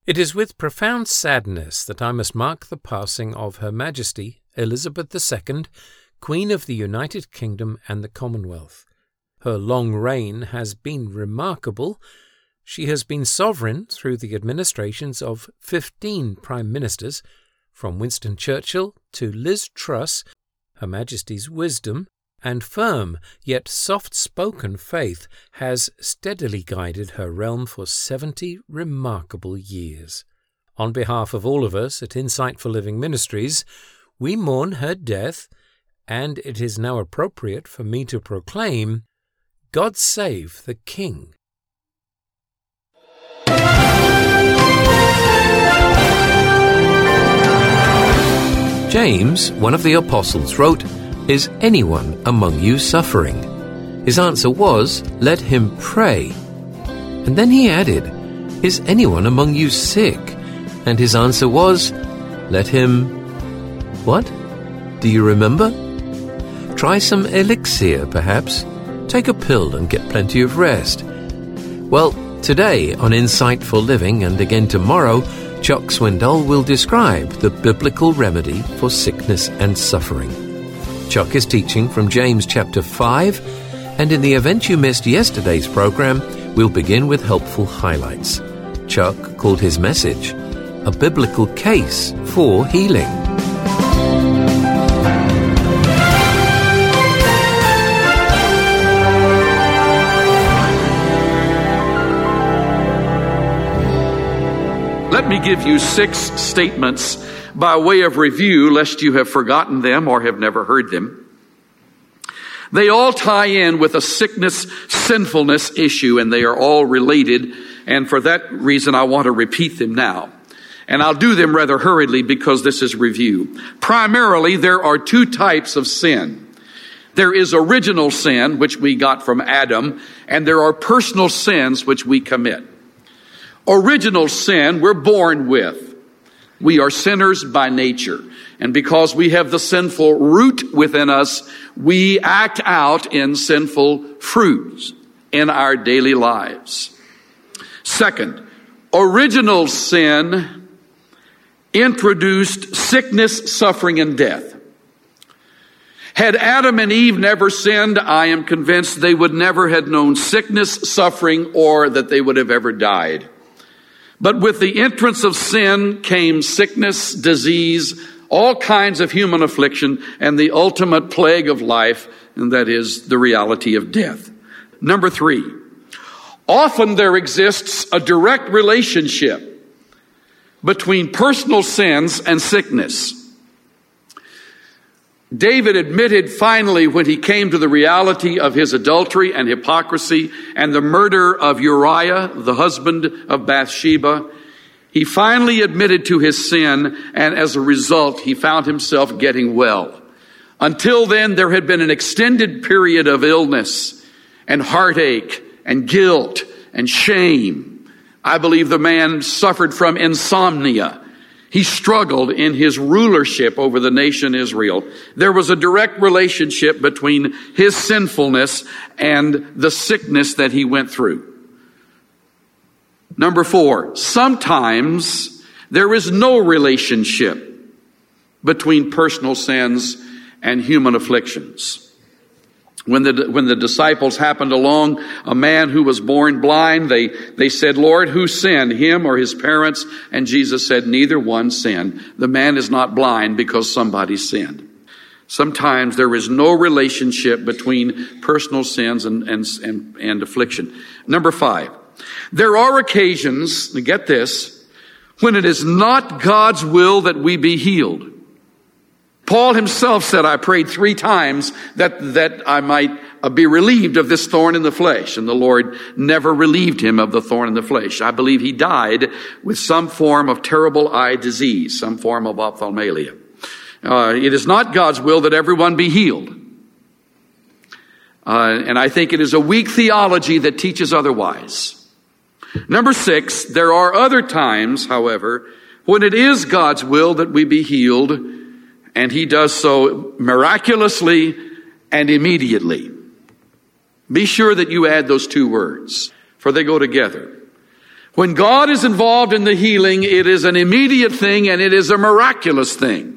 It is with profound sadness that I must mark the passing of Her Majesty Elizabeth II, Queen of the United Kingdom and the Commonwealth. Her long reign has been remarkable. She has been sovereign through the administrations of 15 Prime Ministers, from Winston Churchill to Liz Truss. Her Majesty's wisdom and firm yet soft-spoken faith has steadily guided her realm for 70 remarkable years. On behalf of all of us at Insight for Living Ministries, we mourn her death, and it is now appropriate for me to proclaim, God save the King. James, one of the apostles, wrote, "Is anyone among you suffering?" His answer was, "Let him pray." And then he added, "Is anyone among you sick?" And his answer was, "Let him..." What? Do you remember? Try some elixir, perhaps. Take a pill and get plenty of rest. Well, today on Insight for Living, and again tomorrow, Chuck Swindoll will describe the biblical remedy for sickness and suffering. Chuck is teaching from James chapter 5, and in the event you missed yesterday's program, we'll begin with helpful highlights. Chuck called his message, "A Biblical Case for Healing." Let me give you 6 statements by way of review, lest you have forgotten them or have never heard them. They all tie in with a sickness, sinfulness issue, and they are all related, and for that reason I want to repeat them now. And I'll do them rather hurriedly because this is review. Primarily, there are 2 types of sin. There is original sin, which we got from Adam, and there are personal sins which we commit. Original sin we're born with. We are sinners by nature. And because we have the sinful root within us, we act out in sinful fruits in our daily lives. Second, original sin introduced sickness, suffering, and death. Had Adam and Eve never sinned, I am convinced they would never have known sickness, suffering, or that they would have ever died. But with the entrance of sin came sickness, disease, all kinds of human affliction, and the ultimate plague of life, and that is the reality of death. Number 3, often there exists a direct relationship between personal sins and sickness. David admitted finally when he came to the reality of his adultery and hypocrisy and the murder of Uriah, the husband of Bathsheba, he finally admitted to his sin, and as a result, he found himself getting well. Until then, there had been an extended period of illness and heartache and guilt and shame. I believe the man suffered from insomnia. He struggled in his rulership over the nation Israel. There was a direct relationship between his sinfulness and the sickness that he went through. Number 4, sometimes there is no relationship between personal sins and human afflictions. When the disciples happened along a man who was born blind, they said, "Lord, who sinned, him or his parents?" And Jesus said, "Neither one sinned. The man is not blind because somebody sinned." Sometimes there is no relationship between personal sins and affliction. Number 5, there are occasions, get this, when it is not God's will that we be healed. Paul himself said, "I prayed 3 times that I might be relieved of this thorn in the flesh." And the Lord never relieved him of the thorn in the flesh. I believe he died with some form of terrible eye disease, some form of ophthalmia. It is not God's will that everyone be healed. And I think it is a weak theology that teaches otherwise. Number 6, there are other times, however, when it is God's will that we be healed, and he does so miraculously and immediately. Be sure that you add those 2 words, for they go together. When God is involved in the healing, it is an immediate thing and it is a miraculous thing.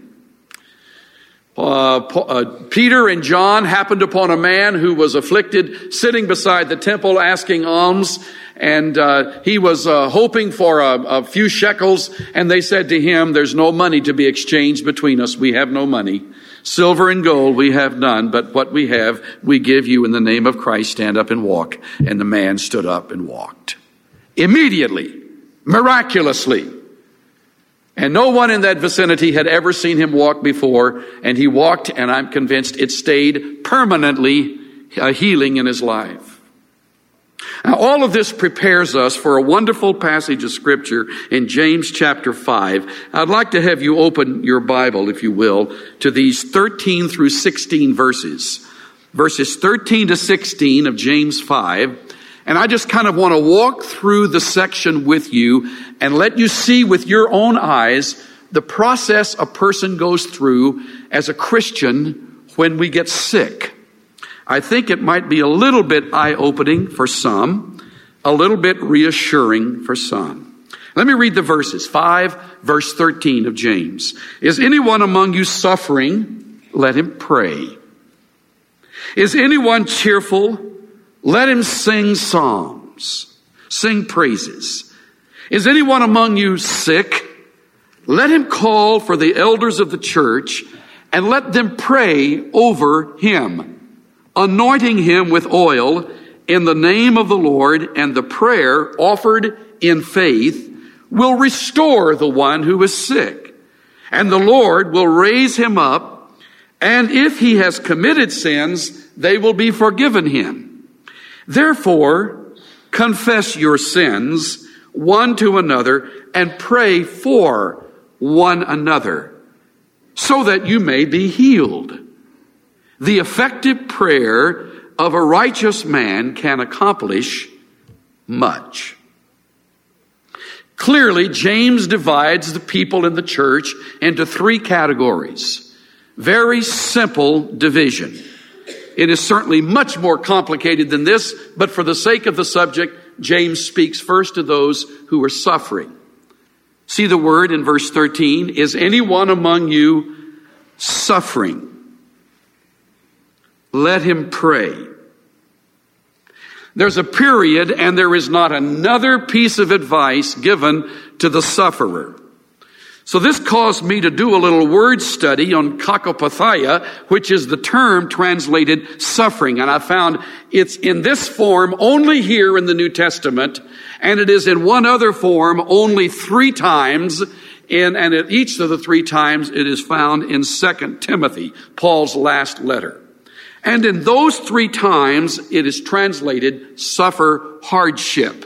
Peter and John happened upon a man who was afflicted, sitting beside the temple asking alms, and he was hoping for a few shekels, and they said to him, "There's no money to be exchanged between us. We have no money. Silver and gold we have none, but what we have we give you. In the name of Christ, stand up and walk." And the man stood up and walked. Immediately, miraculously. And no one in that vicinity had ever seen him walk before, and he walked, and I'm convinced it stayed permanently a healing in his life. Now, all of this prepares us for a wonderful passage of Scripture in James chapter 5. I'd like to have you open your Bible, if you will, to these 13 through 16 verses. Verses 13 to 16 of James 5. And I just kind of want to walk through the section with you and let you see with your own eyes the process a person goes through as a Christian when we get sick. I think it might be a little bit eye-opening for some, a little bit reassuring for some. Let me read the verses. 5, verse 13 of James. Is anyone among you suffering? Let him pray. Is anyone cheerful? Let him sing psalms, sing praises. Is anyone among you sick? Let him call for the elders of the church and let them pray over him, anointing him with oil in the name of the Lord, and the prayer offered in faith will restore the one who is sick. And the Lord will raise him up, and if he has committed sins, they will be forgiven him. Therefore, confess your sins one to another and pray for one another so that you may be healed. The effective prayer of a righteous man can accomplish much. Clearly, James divides the people in the church into 3 categories. Very simple division. It is certainly much more complicated than this, but for the sake of the subject, James speaks first to those who are suffering. See the word in verse 13. Is anyone among you suffering? Let him pray. There's a period, and there is not another piece of advice given to the sufferer. So this caused me to do a little word study on kakopatheia, which is the term translated suffering. And I found it's in this form only here in the New Testament, and it is in one other form only 3 times, and at each of the 3 times it is found in 2 Timothy, Paul's last letter. And in those 3 times it is translated suffer hardship.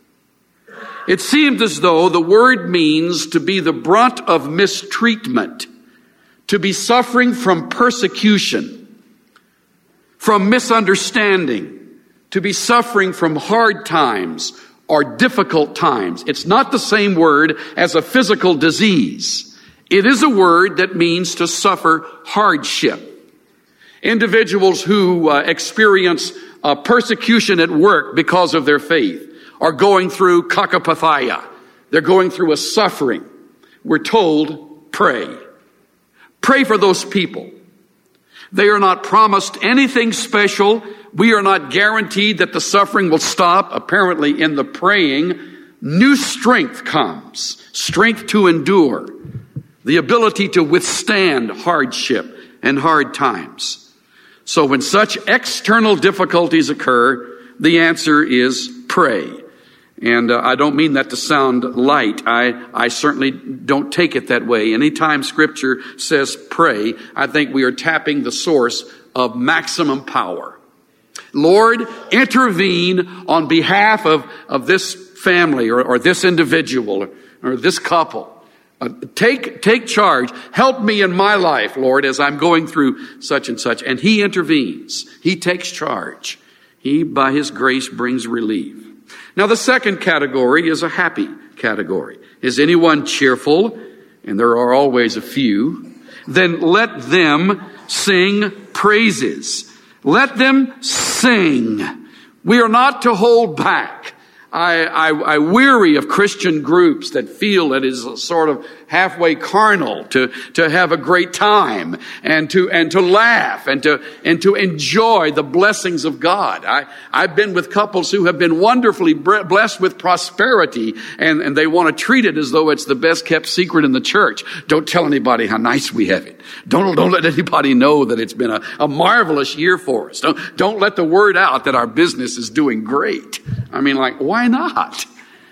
It seemed as though the word means to be the brunt of mistreatment, to be suffering from persecution, from misunderstanding, to be suffering from hard times or difficult times. It's not the same word as a physical disease. It is a word that means to suffer hardship. Individuals who experience persecution at work because of their faith are going through kakopatheia. They're going through a suffering. We're told, pray. Pray for those people. They are not promised anything special. We are not guaranteed that the suffering will stop. Apparently, in the praying, new strength comes. Strength to endure. The ability to withstand hardship and hard times. So when such external difficulties occur, the answer is pray. And I don't mean that to sound light. I certainly don't take it that way. Anytime Scripture says pray, I think we are tapping the source of maximum power. Lord, intervene on behalf of this family or this individual or this couple. Take charge. Help me in my life, Lord, as I'm going through such and such. And He intervenes. He takes charge. He, by His grace, brings relief. Now, the second category is a happy category. Is anyone cheerful? And there are always a few. Then let them sing praises. Let them sing. We are not to hold back. I weary of Christian groups that feel it is sort of halfway carnal to have a great time and to laugh and to enjoy the blessings of God. I've been with couples who have been wonderfully blessed with prosperity, and they want to treat it as though it's the best kept secret in the church. Don't tell anybody how nice we have it. Don't let anybody know that it's been a marvelous year for us. Don't let the word out that our business is doing great. I mean, like, why not?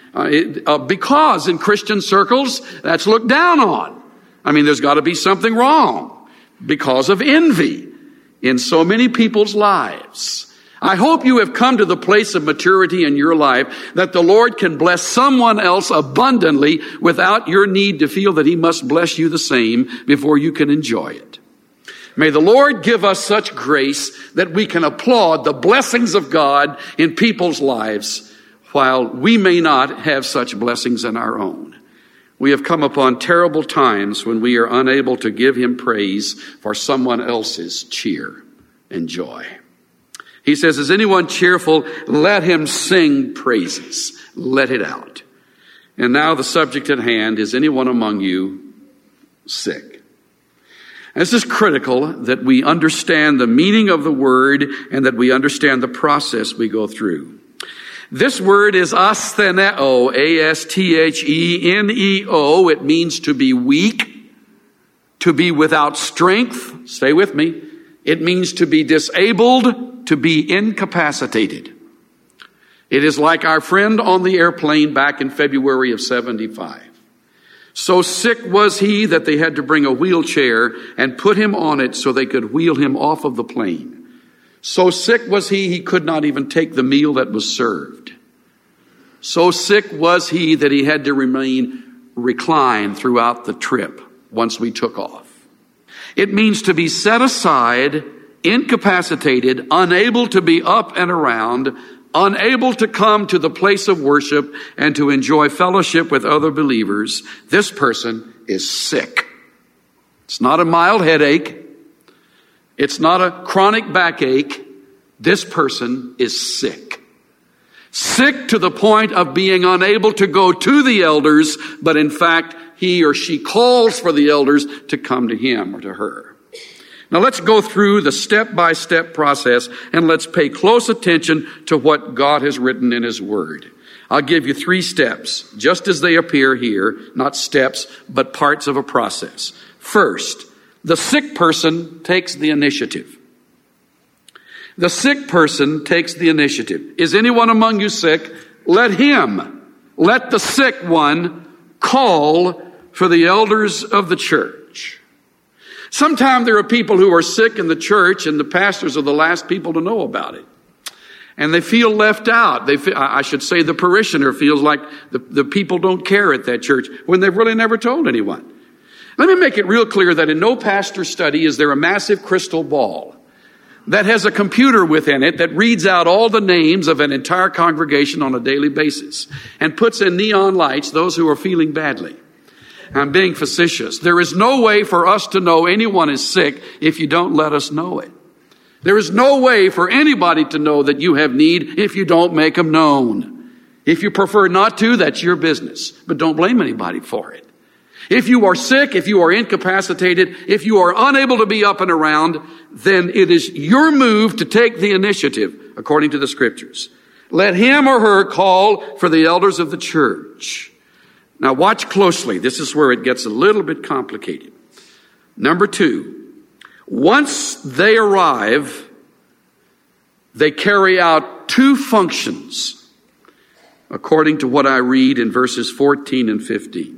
Because in Christian circles, that's looked down on. I mean, there's got to be something wrong because of envy in so many people's lives. I hope you have come to the place of maturity in your life that the Lord can bless someone else abundantly without your need to feel that He must bless you the same before you can enjoy it. May the Lord give us such grace that we can applaud the blessings of God in people's lives while we may not have such blessings in our own. We have come upon terrible times when we are unable to give Him praise for someone else's cheer and joy. He says, is anyone cheerful? Let him sing praises. Let it out. And now the subject at hand, is anyone among you sick? This is critical that we understand the meaning of the word and that we understand the process we go through. This word is astheneo, A-S-T-H-E-N-E-O. It means to be weak, to be without strength. Stay with me. It means to be disabled, to be incapacitated. It is like our friend on the airplane back in February of 75. So sick was he that they had to bring a wheelchair and put him on it so they could wheel him off of the plane. So sick was he could not even take the meal that was served. So sick was he that he had to remain reclined throughout the trip once we took off. It means to be set aside, incapacitated, unable to be up and around, unable to come to the place of worship and to enjoy fellowship with other believers. This person is sick. It's not a mild headache. It's not a chronic backache. This person is sick. Sick to the point of being unable to go to the elders, but in fact, he or she calls for the elders to come to him or to her. Now let's go through the step-by-step process and let's pay close attention to what God has written in His Word. I'll give you 3 steps, just as they appear here, not steps, but parts of a process. First, the sick person takes the initiative. The sick person takes the initiative. Is anyone among you sick? Let the sick one call for the elders of the church. Sometimes there are people who are sick in the church and the pastors are the last people to know about it. And they feel left out. The parishioner feels like the people don't care at that church when they've really never told anyone. Let me make it real clear that in no pastor study is there a massive crystal ball that has a computer within it that reads out all the names of an entire congregation on a daily basis and puts in neon lights those who are feeling badly. I'm being facetious. There is no way for us to know anyone is sick if you don't let us know it. There is no way for anybody to know that you have need if you don't make them known. If you prefer not to, that's your business. But don't blame anybody for it. If you are sick, if you are incapacitated, if you are unable to be up and around, then it is your move to take the initiative, according to the Scriptures. Let him or her call for the elders of the church. Now watch closely. This is where it gets a little bit complicated. Number 2, once they arrive, they carry out 2 functions, according to what I read in verses 14 and 15.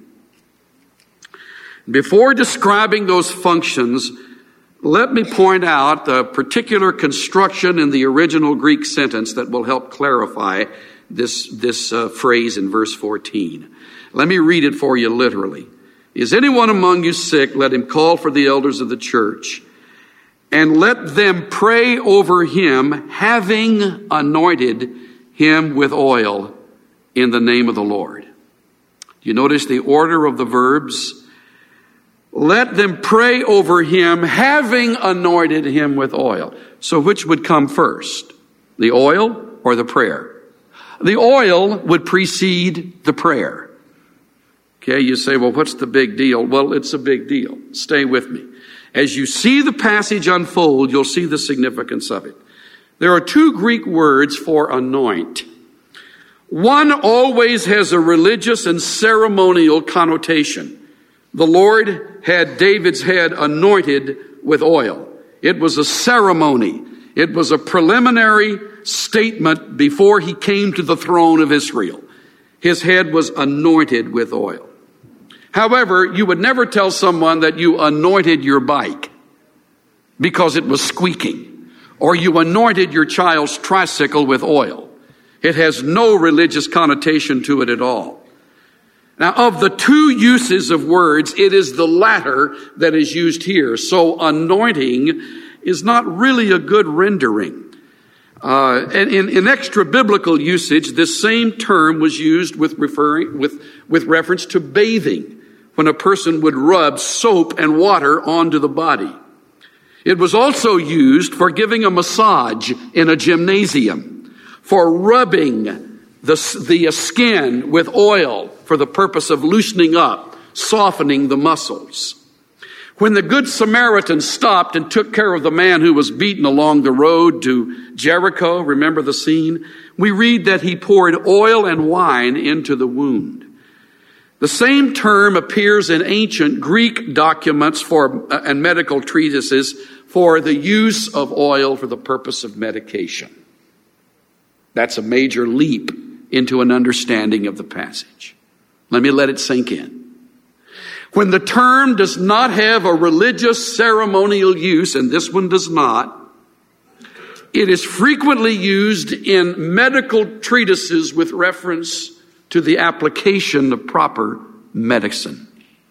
Before describing those functions, let me point out the particular construction in the original Greek sentence that will help clarify this phrase in verse 14. Let me read it for you literally. Is anyone among you sick? Let him call for the elders of the church and let them pray over him, having anointed him with oil in the name of the Lord. Do you notice the order of the verbs? Let them pray over him, having anointed him with oil. So which would come first? The oil or the prayer? The oil would precede the prayer. Okay, you say, well, what's the big deal? Well, it's a big deal. Stay with me. As you see the passage unfold, you'll see the significance of it. There are two Greek words for anoint. One always has a religious and ceremonial connotation. The Lord had David's head anointed with oil. It was a ceremony. It was a preliminary statement before he came to the throne of Israel. His head was anointed with oil. However, you would never tell someone that you anointed your bike because it was squeaking, or you anointed your child's tricycle with oil. It has no religious connotation to it at all. Now, of the two uses of words, it is the latter that is used here. So anointing is not really a good rendering. And in extra biblical usage, this same term was used with reference to bathing, when a person would rub soap and water onto the body. It was also used for giving a massage in a gymnasium, for rubbing the skin with oil for the purpose of loosening up, softening the muscles. When the Good Samaritan stopped and took care of the man who was beaten along the road to Jericho, remember the scene? We read that he poured oil and wine into the wound. The same term appears in ancient Greek documents and medical treatises for the use of oil for the purpose of medication. That's a major leap into an understanding of the passage. Let me let it sink in. When the term does not have a religious ceremonial use, and this one does not, it is frequently used in medical treatises with reference to the application of proper medicine.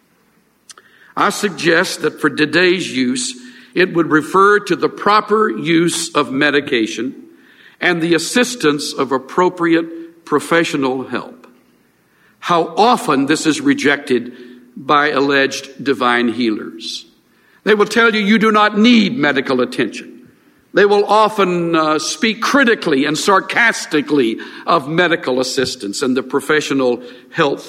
I suggest that for today's use, it would refer to the proper use of medication and the assistance of appropriate professional help. How often this is rejected by alleged divine healers. They will tell you you do not need medical attention. They will often speak critically and sarcastically of medical assistance and the professional health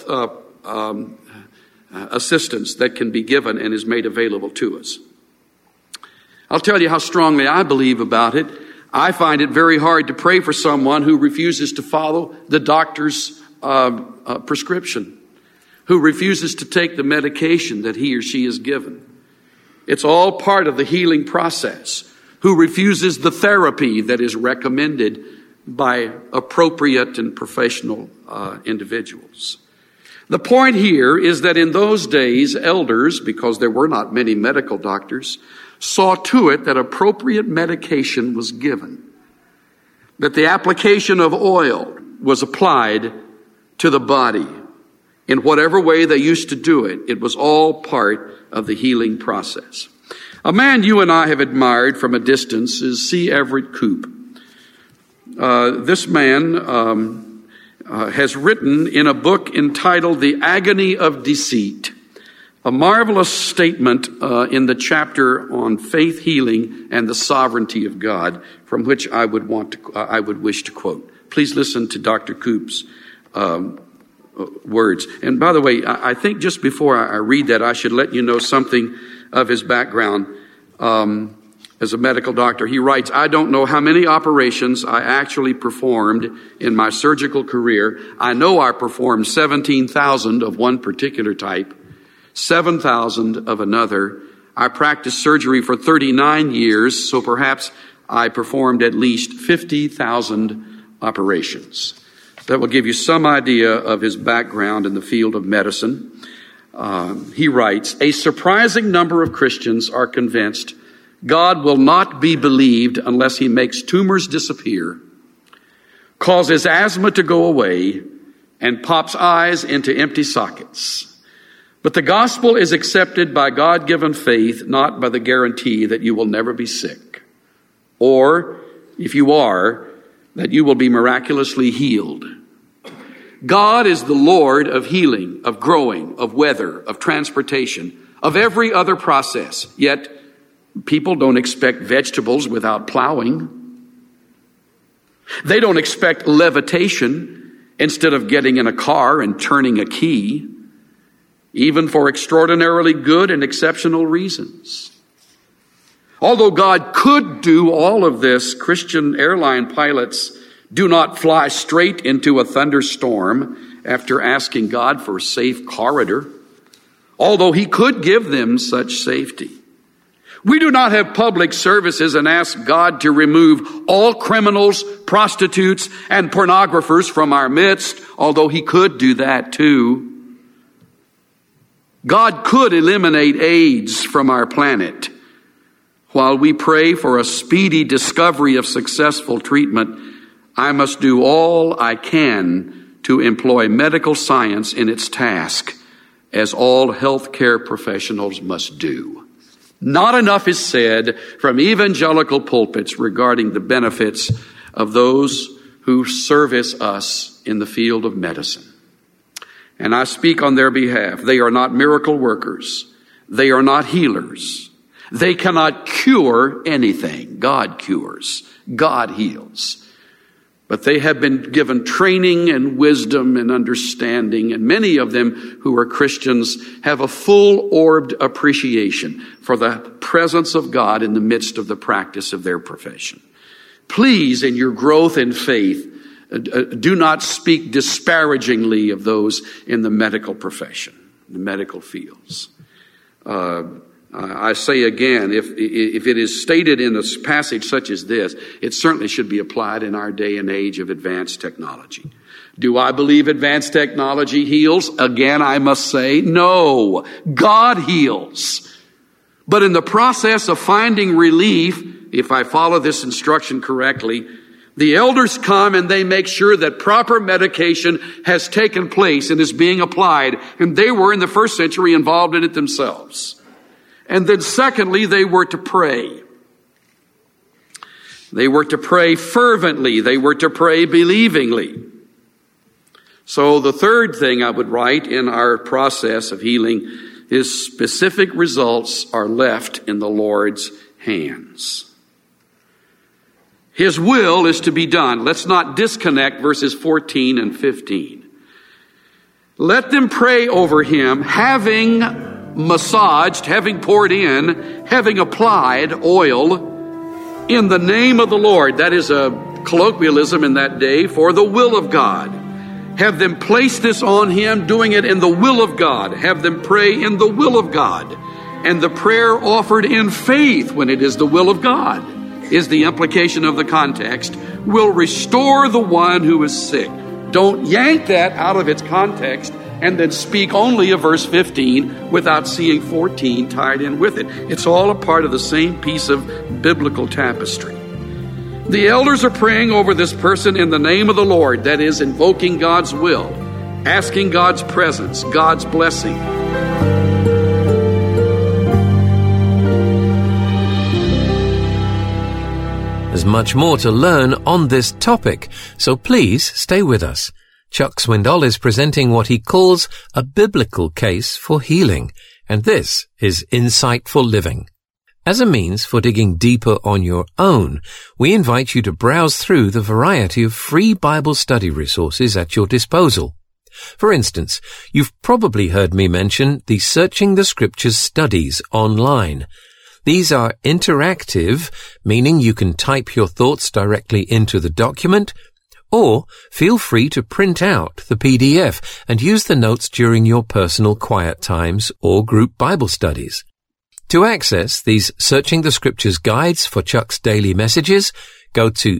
assistance that can be given and is made available to us. I'll tell you how strongly I believe about it. I find it very hard to pray for someone who refuses to follow the doctor's prescription, who refuses to take the medication that he or she is given. It's all part of the healing process. Who refuses the therapy that is recommended by appropriate and professional individuals. The point here is that in those days, elders, because there were not many medical doctors, saw to it that appropriate medication was given, that the application of oil was applied to the body. In whatever way they used to do it, it was all part of the healing process. A man you and I have admired from a distance is C. Everett Koop. This man has written in a book entitled The Agony of Deceit, a marvelous statement in the chapter on faith, healing, and the sovereignty of God, from which I would wish to quote. Please listen to Dr. Koop's words. And by the way, I think just before I read that, I should let you know something of his background as a medical doctor. He writes, I don't know how many operations I actually performed in my surgical career. I know I performed 17,000 of one particular type, 7,000 of another. I practiced surgery for 39 years, so perhaps I performed at least 50,000 operations. That will give you some idea of his background in the field of medicine. He writes, a surprising number of Christians are convinced God will not be believed unless he makes tumors disappear, causes asthma to go away, and pops eyes into empty sockets. But the gospel is accepted by God-given faith, not by the guarantee that you will never be sick, or, if you are, that you will be miraculously healed. God is the Lord of healing, of growing, of weather, of transportation, of every other process. Yet, people don't expect vegetables without plowing. They don't expect levitation instead of getting in a car and turning a key, even for extraordinarily good and exceptional reasons. Although God could do all of this, Christian airline pilots do not fly straight into a thunderstorm after asking God for a safe corridor, although He could give them such safety. We do not have public services and ask God to remove all criminals, prostitutes, and pornographers from our midst, although He could do that too. God could eliminate AIDS from our planet. While we pray for a speedy discovery of successful treatment, I must do all I can to employ medical science in its task, as all healthcare professionals must do. Not enough is said from evangelical pulpits regarding the benefits of those who service us in the field of medicine. And I speak on their behalf. They are not miracle workers. They are not healers. They cannot cure anything. God cures. God heals. But they have been given training and wisdom and understanding, and many of them who are Christians have a full-orbed appreciation for the presence of God in the midst of the practice of their profession. Please, in your growth in faith, do not speak disparagingly of those in the medical profession, the medical fields. I say again, if it is stated in a passage such as this, it certainly should be applied in our day and age of advanced technology. Do I believe advanced technology heals? Again, I must say, no. God heals. But in the process of finding relief, if I follow this instruction correctly, the elders come and they make sure that proper medication has taken place and is being applied. And they were in the first century involved in it themselves. And then secondly, they were to pray. They were to pray fervently. They were to pray believingly. So the third thing I would write in our process of healing is specific results are left in the Lord's hands. His will is to be done. Let's not disconnect verses 14 and 15. Let them pray over him, having massaged, having poured in, having applied oil in the name of the Lord. That is a colloquialism in that day for the will of God. Have them place this on him, doing it in the will of God. Have them pray in the will of God. And the prayer offered in faith when it is the will of God, is the implication of the context, will restore the one who is sick. Don't yank that out of its context and then speak only of verse 15 without seeing 14 tied in with it. It's all a part of the same piece of biblical tapestry. The elders are praying over this person in the name of the Lord, that is, invoking God's will, asking God's presence, God's blessing. There's much more to learn on this topic, so please stay with us. Chuck Swindoll is presenting what he calls a biblical case for healing, and this is Insightful Living. As a means for digging deeper on your own, we invite you to browse through the variety of free Bible study resources at your disposal. For instance, you've probably heard me mention the Searching the Scriptures studies online. These are interactive, meaning you can type your thoughts directly into the document, or feel free to print out the PDF and use the notes during your personal quiet times or group Bible studies. To access these Searching the Scriptures guides for Chuck's daily messages, go to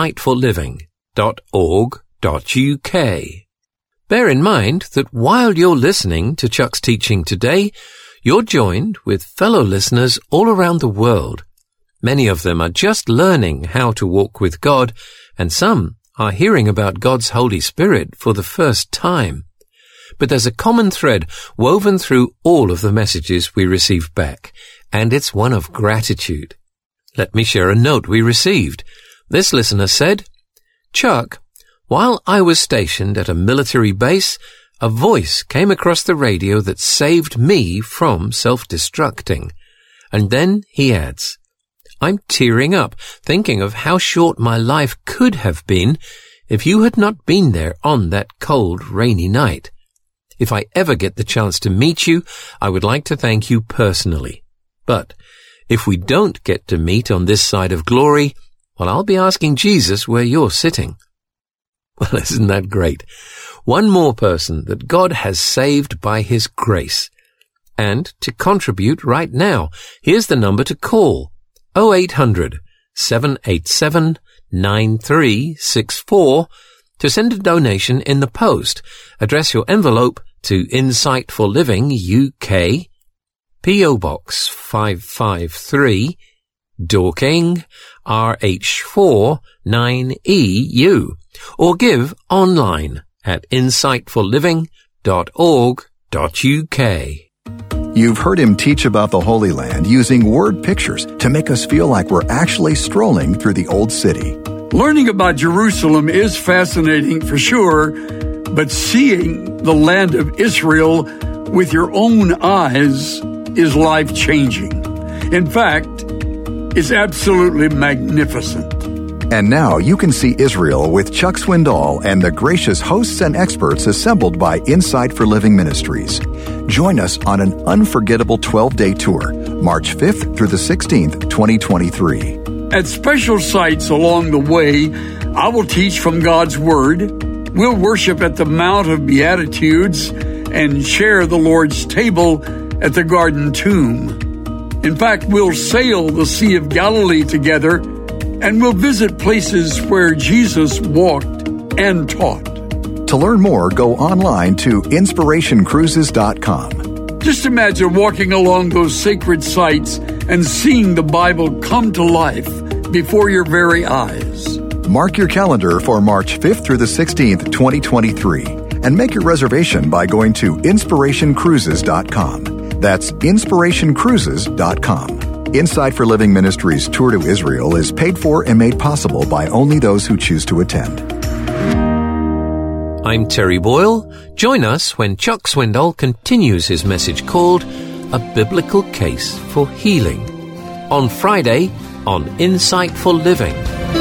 insightfulliving.org.uk. Bear in mind that while you're listening to Chuck's teaching today, you're joined with fellow listeners all around the world. Many of them are just learning how to walk with God, and some are hearing about God's Holy Spirit for the first time. But there's a common thread woven through all of the messages we receive back, and it's one of gratitude. Let me share a note we received. This listener said, "Chuck, while I was stationed at a military base, a voice came across the radio that saved me from self-destructing." And then he adds, I'm tearing up, thinking of how short my life could have been if you had not been there on that cold, rainy night. If I ever get the chance to meet you, I would like to thank you personally. But if we don't get to meet on this side of glory, well, I'll be asking Jesus where you're sitting. Well, isn't that great? One more person that God has saved by His grace. And to contribute right now, here's the number to call. 0800 787 9364 to send a donation in the post. Address your envelope to Insight for Living UK, P.O. Box 553, Dorking, RH4 9EU, or give online at insightforliving.org.uk. You've heard him teach about the Holy Land using word pictures to make us feel like we're actually strolling through the Old City. Learning about Jerusalem is fascinating for sure, but seeing the land of Israel with your own eyes is life-changing. In fact, it's absolutely magnificent. And now you can see Israel with Chuck Swindoll and the gracious hosts and experts assembled by Insight for Living Ministries. Join us on an unforgettable 12-day tour, March 5th through the 16th, 2023. At special sites along the way, I will teach from God's Word. We'll worship at the Mount of Beatitudes and share the Lord's table at the Garden Tomb. In fact, we'll sail the Sea of Galilee together, and we'll visit places where Jesus walked and taught. To learn more, go online to inspirationcruises.com. Just imagine walking along those sacred sites and seeing the Bible come to life before your very eyes. Mark your calendar for March 5th through the 16th, 2023, and make your reservation by going to inspirationcruises.com. That's inspirationcruises.com. Insight for Living Ministries' tour to Israel is paid for and made possible by only those who choose to attend. I'm Terry Boyle. Join us when Chuck Swindoll continues his message called A Biblical Case for Healing on Friday on Insight for Living.